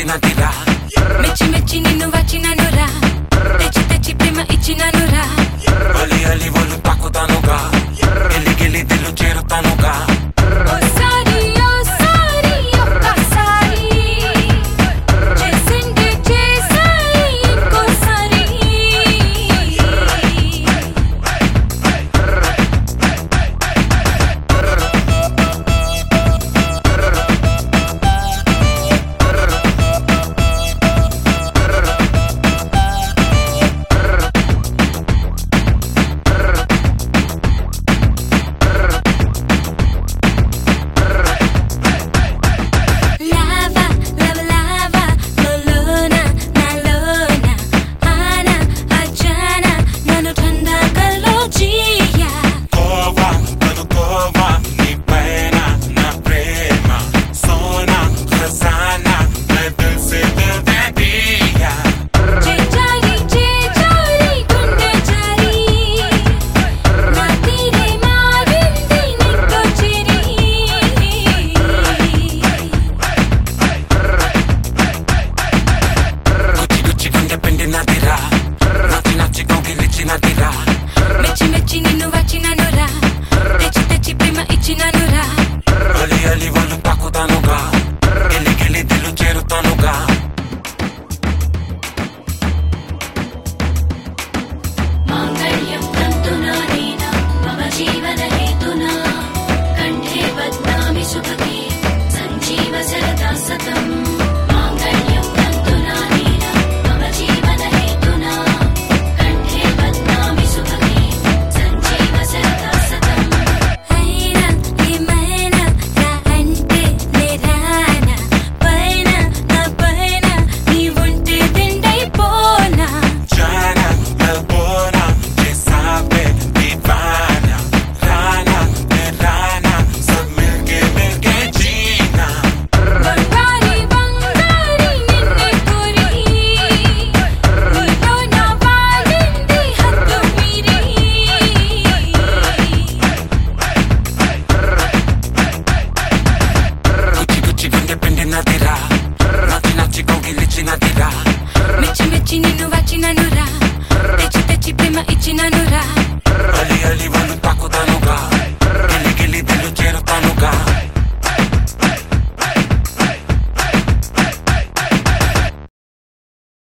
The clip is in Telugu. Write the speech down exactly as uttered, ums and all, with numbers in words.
వచ్చినదిరా మెచ్చి మెచ్చి నిన్ను వచ్చినానురా తెచ్చి తెచ్చి ప్రేమ ఇచ్చినానురా అలి అలి ఒళ్ళు తాకుతానుగా గెలి గెలి దిల్లు చేరుతానుగా ఓసారి ఓసారి ఒక్కసారి చేసిందే చేసాయి ఇంకోసారి మెచ్చి మెచ్చి నిన్ను వచ్చినానురా తెచ్చి తెచ్చి ప్రేమ ఇచ్చినానురా అలి అలి ఒళ్ళు తాకుతానుగా గెలి గెలి దిల్లు చేరుతానుగా మాంగళ్యం తంతునా నీనా మమ జీవన హేతునా కంఠే బధ్నామి సుభగే సంజీవ సరదా సతం మాంగళ్యం తంతునా నీనా మమ జీవన హేతునా కంఠే బధ్నామి సుభగే సంజీవ సరదా సతం అయినా ఏమైనా రా అంటే నేరానా పైన నా పైన నీ ఉంటే దిండైపోనా Chana, Melbourne, je sabe divana Rana, de rana, sab milke milke jeena బంగారి బంగారి నిన్నే కోరి ఊళ్ళో నా వాలింది హద్దు మీరి కుచి కుచి గుండె పిండినదిరా నచ్చి నచ్చి కౌగిలిచ్చినదిరా మెచ్చి మెచ్చి నిన్ను వచ్చినానురా తెచ్చి తెచ్చి ప్రేమ ఇచ్చినానురా అలి అలి ఒళ్ళు తాకుతానుగా గెలి గెలి దిల్లు చేరుతానుగా